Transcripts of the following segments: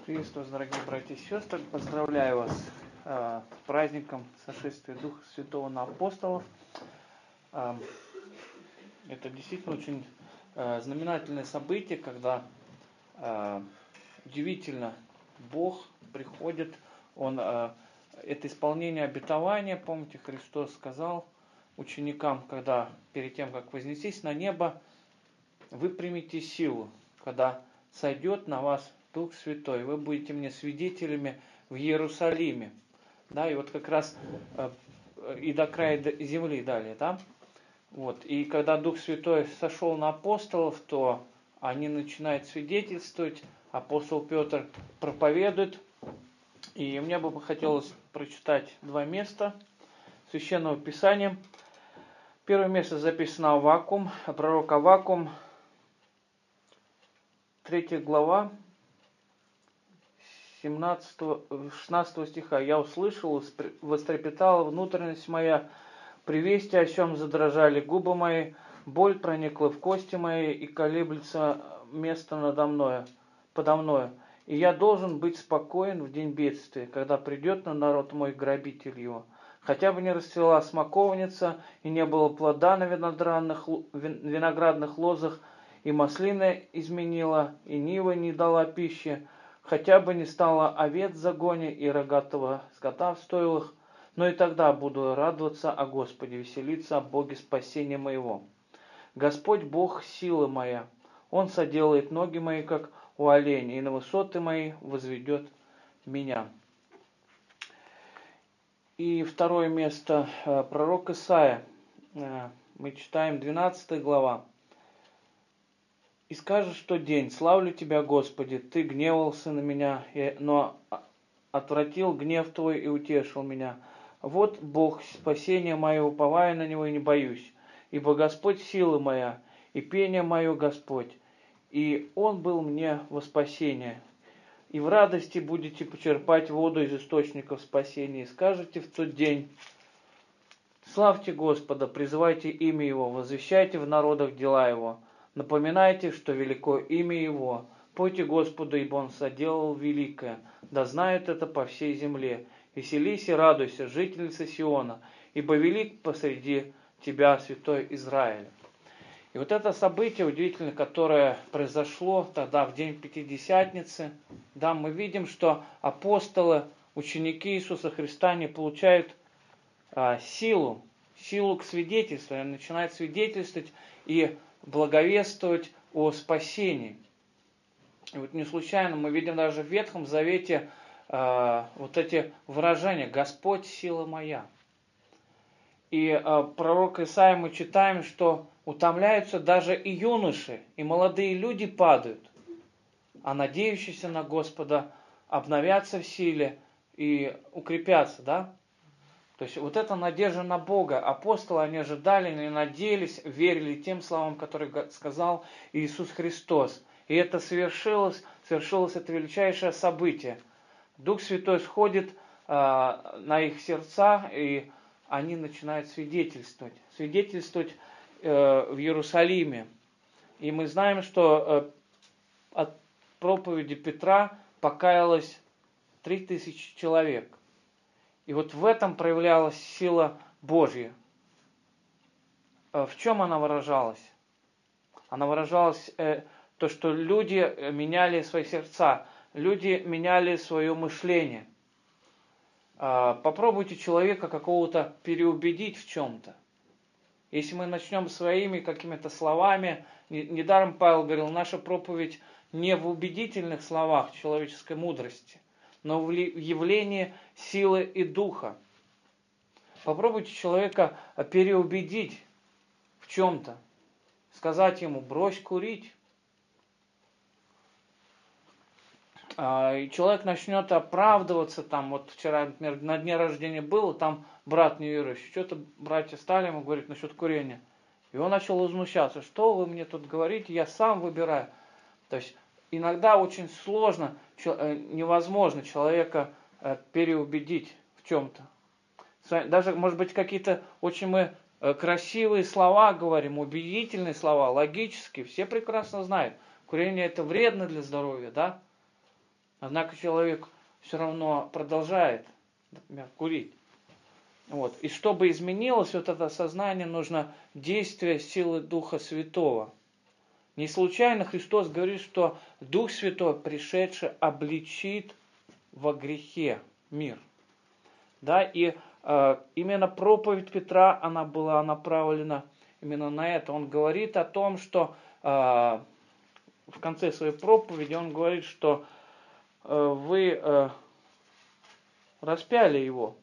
Приветствую вас, дорогие братья и сестры. Поздравляю вас с праздником сошествия Духа Святого на апостолов. Это действительно очень знаменательное событие, когда удивительно Бог приходит. Это исполнение обетования. Помните, Христос сказал ученикам, когда перед тем, как вознестись на небо, вы примете силу, когда сойдет на вас Дух Святой, вы будете мне свидетелями в Иерусалиме. Да, и вот как раз и до края земли далее, да. Вот. И когда Дух Святой сошел на апостолов, то они начинают свидетельствовать, апостол Петр проповедует. И мне бы хотелось прочитать два места Священного Писания. Первое место записано Аввакум, пророк Аввакум, 3 глава, 16 стиха. «Я услышал, вострепетала внутренность моя, при вести о сем задрожали губы мои, боль проникла в кости мои, и колеблется место подо мною. И я должен быть спокоен в день бедствия, когда придет на народ мой грабитель его. Хотя бы не расцвела смоковница, и не было плода на виноградных лозах, и маслина изменила, и нива не дала пищи, хотя бы не стало овец в загоне и рогатого скота в стойлах, но и тогда буду радоваться о Господе, веселиться о Боге спасения моего. Господь Бог сила моя, Он соделает ноги мои, как у оленя, и на высоты мои возведет меня». И второе место, пророк Исаия, мы читаем 12 глава. «И скажешь в тот день: славлю Тебя, Господи, Ты гневался на меня, но отвратил гнев Твой и утешил меня. Вот Бог спасения моего, уповаю на Него и не боюсь. Ибо Господь сила моя, и пение мое Господь, и Он был мне во спасение. И в радости будете почерпать воду из источников спасения. И скажете в тот день: славьте Господа, призывайте имя Его, возвещайте в народах дела Его. Напоминайте, что велико имя Его. Пойте Господу, ибо Он соделал великое. Да знают это по всей земле. Веселись и радуйся, жительница Сиона, ибо велик посреди тебя святой Израиля». И вот это событие удивительное, которое произошло тогда в день Пятидесятницы, да, мы видим, что апостолы, ученики Иисуса Христа не получают силу к свидетельству, они начинают свидетельствовать и благовествовать о спасении. И вот не случайно мы видим даже в Ветхом Завете вот эти выражения: «Господь сила моя». И пророк Исаия мы читаем, что утомляются даже и юноши, и молодые люди падают, а надеющиеся на Господа обновятся в силе и укрепятся, да? То есть вот эта надежда на Бога. Апостолы, они ожидали, они надеялись, верили тем словам, которые сказал Иисус Христос. И это совершилось это величайшее событие. Дух Святой сходит на их сердца, и они начинают свидетельствовать в Иерусалиме. И мы знаем, что от проповеди Петра покаялось 3000 человек. И вот в этом проявлялась сила Божья. В чем она выражалась? Она выражалась то, что люди меняли свои сердца, люди меняли свое мышление. Попробуйте человека какого-то переубедить в чем-то. Если мы начнем своими какими-то словами, недаром Павел говорил, наша проповедь не в убедительных словах человеческой мудрости, но в явлении силы и духа. Попробуйте человека переубедить в чем-то, сказать ему: брось курить. И человек начнет оправдываться, там, вот вчера, например, на дне рождения был, там брат неверующий, что-то братья стали ему говорить насчет курения. И он начал возмущаться: что вы мне тут говорите, я сам выбираю. То есть иногда очень сложно, невозможно человека переубедить в чем-то. Даже, может быть, какие-то очень мы красивые слова говорим, убедительные слова, логические, все прекрасно знают. Курение это вредно для здоровья, да? Однако человек все равно продолжает, например, курить. Вот. И чтобы изменилось вот это сознание, нужно действие силы Духа Святого. Не случайно Христос говорит, что Дух Святой, пришедший, обличит во грехе мир. Да, и именно проповедь Петра, она была направлена именно на это. Он говорит о том, что в конце своей проповеди он говорит, что вы распяли его.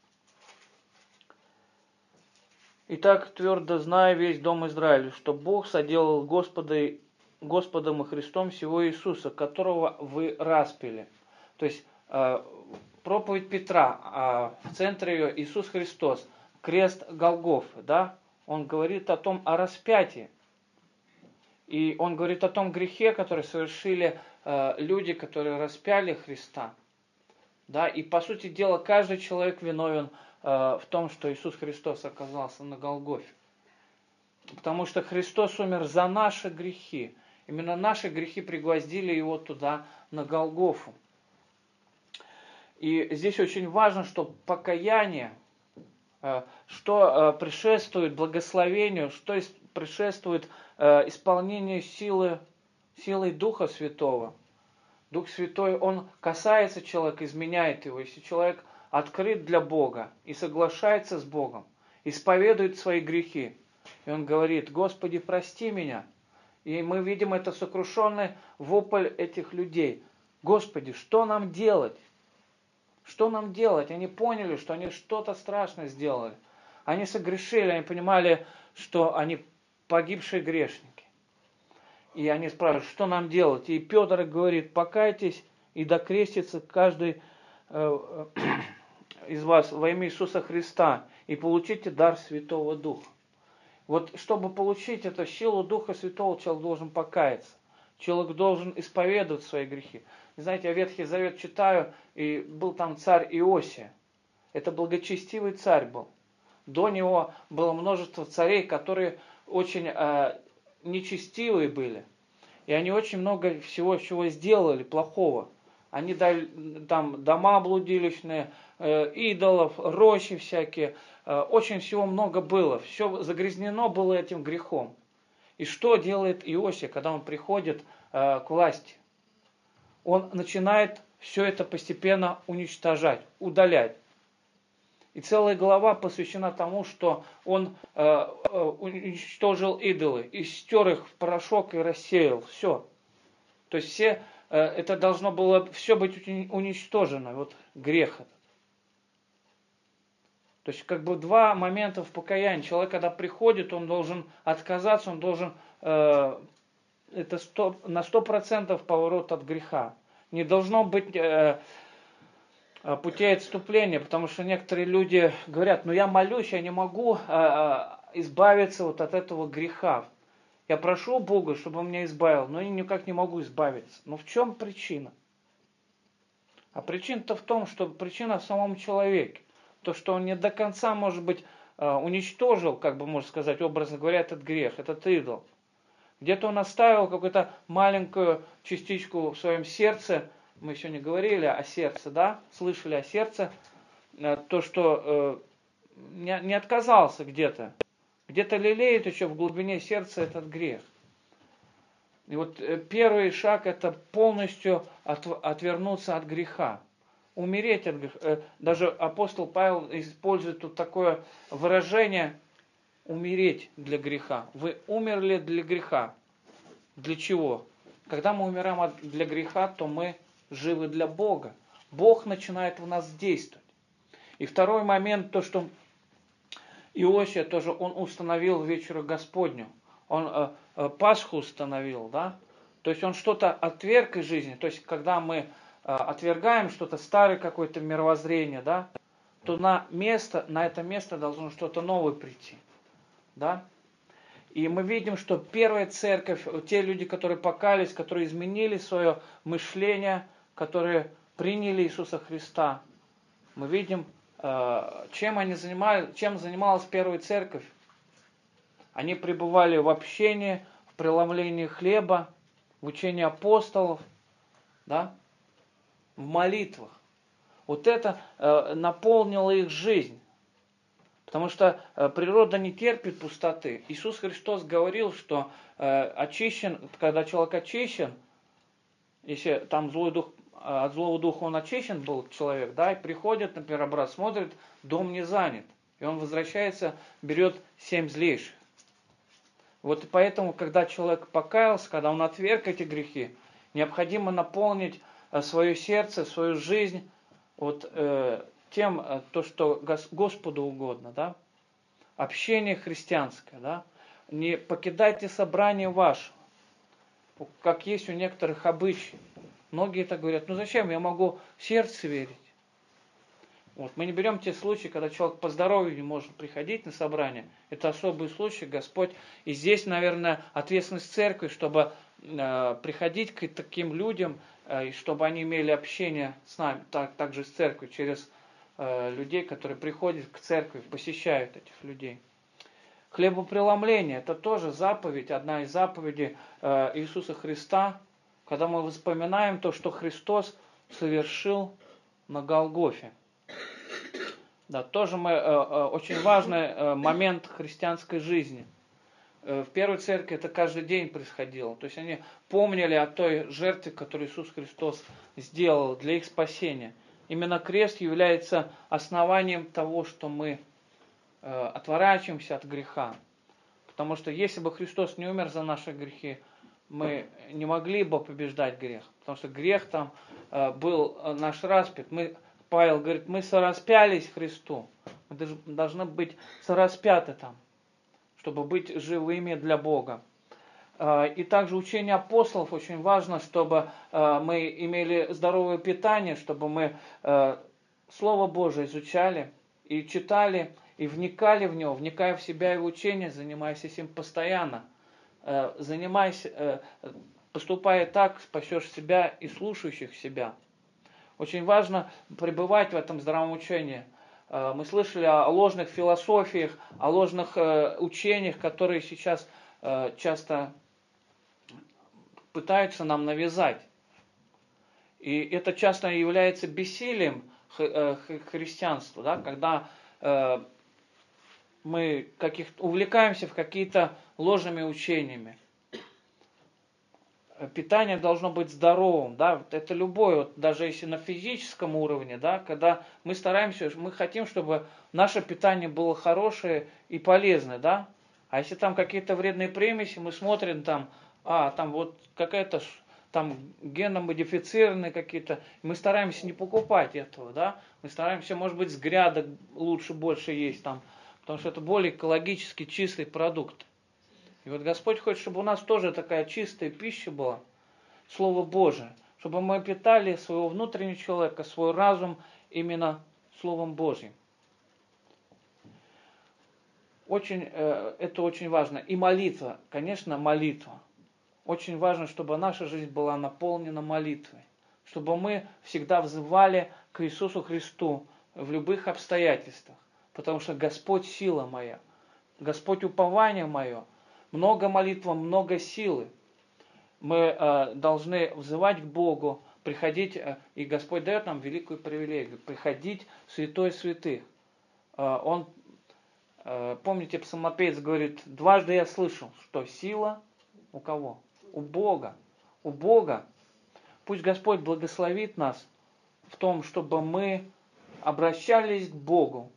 Итак, твердо зная весь дом Израиля, что Бог соделал Господом и Христом всего Иисуса, которого вы распяли. То есть проповедь Петра, в центре ее Иисус Христос, крест Голгофы, да? Он говорит о распятии. И он говорит о том грехе, который совершили люди, которые распяли Христа. Да? И по сути дела, каждый человек виновен в том, что Иисус Христос оказался на Голгофе. Потому что Христос умер за наши грехи. Именно наши грехи пригвоздили его туда, на Голгофу. И здесь очень важно, что покаяние, что предшествует благословению, что предшествует исполнению силой Духа Святого. Дух Святой, он касается человека, изменяет его. Если человек открыт для Бога и соглашается с Богом, исповедует свои грехи, и он говорит: «Господи, прости меня». И мы видим это сокрушенный вопль этих людей. «Господи, что нам делать? Что нам делать?» Они поняли, что они что-то страшное сделали. Они согрешили, они понимали, что они погибшие грешники. И они спрашивают, что нам делать? И Петр говорит: покайтесь и докрестится каждый из вас во имя Иисуса Христа и получите дар Святого Духа. Вот чтобы получить эту силу Духа Святого, человек должен покаяться. Человек должен исповедовать свои грехи. Знаете, я Ветхий Завет читаю, и был там царь Иосия. Это благочестивый царь был. До него было множество царей, которые очень нечестивые были. И они очень много всего сделали плохого. Они дали там дома блудилищные, идолов, рощи всякие. Очень всего много было. Все загрязнено было этим грехом. И что делает Иосия, когда он приходит к власти? Он начинает все это постепенно уничтожать, удалять. И целая глава посвящена тому, что он уничтожил идолы, и стер их в порошок и рассеял. Все. То есть это должно было все быть уничтожено, вот грех этот. То есть как бы два момента в покаянии. Человек, когда приходит, он должен отказаться, он должен на 100% поворот от греха. Не должно быть путей отступления, потому что некоторые люди говорят: я молюсь, я не могу избавиться вот от этого греха. Я прошу Бога, чтобы Он меня избавил, но я никак не могу избавиться. Но в чем причина? А причина-то в том, что причина в самом человеке. То, что он не до конца, может быть, уничтожил, как бы можно сказать, образно говоря, этот грех, этот идол. Где-то он оставил какую-то маленькую частичку в своем сердце. Мы сегодня говорили о сердце, да? Слышали о сердце. То, что не отказался где-то. Где-то лелеет еще в глубине сердца этот грех. И вот первый шаг — это полностью отвернуться от греха. Умереть от греха. Даже апостол Павел использует тут такое выражение: умереть для греха. Вы умерли для греха. Для чего? Когда мы умираем для греха, то мы живы для Бога. Бог начинает в нас действовать. И второй момент, то, что Иосия тоже, он установил вечеру Господню. Он Пасху установил, да? То есть он что-то отверг из жизни. То есть когда мы отвергаем что-то старое, какое-то мировоззрение, да, то на это место должно что-то новое прийти. Да? И мы видим, что первая церковь, те люди, которые покаялись, которые изменили свое мышление, которые приняли Иисуса Христа, мы видим, чем занималась первая церковь. Они пребывали в общении, в преломлении хлеба, в учении апостолов. Да? в молитвах. Вот это наполнило их жизнь. Потому что природа не терпит пустоты. Иисус Христос говорил, что очищен, когда человек очищен, если там злой дух, от злого духа он очищен был человек, да, и приходит, например, брат смотрит, дом не занят. И он возвращается, берет 7 злейших. Вот и поэтому, когда человек покаялся, когда он отверг эти грехи, необходимо наполнить свое сердце, свою жизнь вот, тем, то, что Господу угодно, да? Общение христианское, да? Не покидайте собрание ваше, как есть у некоторых обычаи. Многие так говорят, ну зачем, я могу в сердце верить. Вот. Мы не берем те случаи, когда человек по здоровью не может приходить на собрание. Это особый случай, Господь. И здесь, наверное, ответственность церкви, чтобы приходить к таким людям, и чтобы они имели общение с нами, также с церковью, через людей, которые приходят к церкви, посещают этих людей. Хлебопреломление – это тоже заповедь, одна из заповедей Иисуса Христа, когда мы вспоминаем то, что Христос совершил на Голгофе. Да, тоже очень важный момент христианской жизни. В первой церкви это каждый день происходило. То есть они помнили о той жертве, которую Иисус Христос сделал для их спасения. Именно крест является основанием того, что мы отворачиваемся от греха. Потому что если бы Христос не умер за наши грехи, мы не могли бы побеждать грех. Потому что грех там был наш распят. Павел говорит, мы сораспялись Христу. Мы должны быть сораспяты там, чтобы быть живыми для Бога. И также учение апостолов очень важно, чтобы мы имели здоровое питание, чтобы мы Слово Божие изучали и читали, и вникали в него, вникая в себя и в учение, занимаясь этим постоянно. Поступая так, спасешь себя и слушающих себя. Очень важно пребывать в этом здравом учении. Мы слышали о ложных философиях, о ложных учениях, которые сейчас часто пытаются нам навязать. И это часто является бессилием христианства, да? Когда мы увлекаемся в какие-то ложными учениями. Питание должно быть здоровым, да, это любое, вот, даже если на физическом уровне, да, когда мы стараемся, мы хотим, чтобы наше питание было хорошее и полезное, да, а если там какие-то вредные примеси, мы смотрим там, там вот какая-то там генно-модифицированные какие-то, мы стараемся не покупать этого, да, мы стараемся, может быть, с грядок лучше, больше есть там, потому что это более экологически чистый продукт. И вот Господь хочет, чтобы у нас тоже такая чистая пища была, Слово Божие, чтобы мы питали своего внутреннего человека, свой разум именно Словом Божьим. Это очень важно. И молитва, конечно, молитва. Очень важно, чтобы наша жизнь была наполнена молитвой, чтобы мы всегда взывали к Иисусу Христу в любых обстоятельствах, потому что Господь сила моя, Господь упование мое. Много молитвы, много силы. Мы должны взывать к Богу, приходить, и Господь дает нам великую привилегию, приходить в святой святых. Помните, псалмопевец говорит, дважды я слышал, что сила у кого? У Бога. У Бога. Пусть Господь благословит нас в том, чтобы мы обращались к Богу,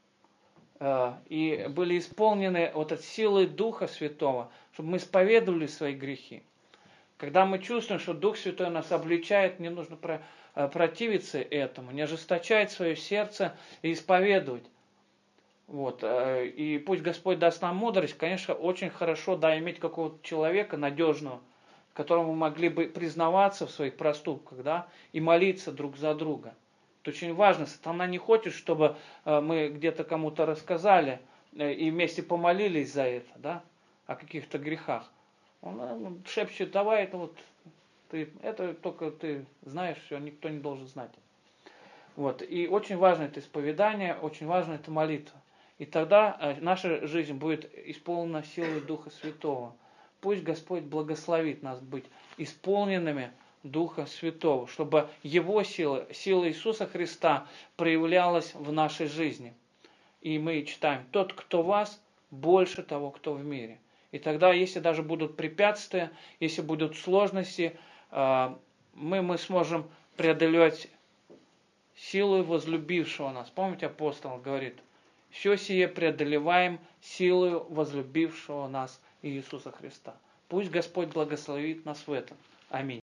и были исполнены вот от силы Духа Святого, чтобы мы исповедовали свои грехи. Когда мы чувствуем, что Дух Святой нас обличает, не нужно противиться этому, не ожесточать свое сердце и исповедовать. Вот. И пусть Господь даст нам мудрость. Конечно, очень хорошо, да, иметь какого-то человека надежного, которому мы могли бы признаваться в своих проступках, да, и молиться друг за друга. Это очень важно. Сатана не хочет, чтобы мы где-то кому-то рассказали и вместе помолились за это, да, о каких-то грехах. Он шепчет, давай, это только ты знаешь, все, никто не должен знать. Вот. И очень важно это исповедание, очень важно это молитва. И тогда наша жизнь будет исполнена силой Духа Святого. Пусть Господь благословит нас быть исполненными Духа Святого, чтобы Его сила, сила Иисуса Христа проявлялась в нашей жизни. И мы читаем: тот, кто в вас, больше того, кто в мире. И тогда, если даже будут препятствия, если будут сложности, мы сможем преодолевать силой возлюбившего нас. Помните, апостол говорит: все сие преодолеваем силою возлюбившего нас Иисуса Христа. Пусть Господь благословит нас в этом. Аминь.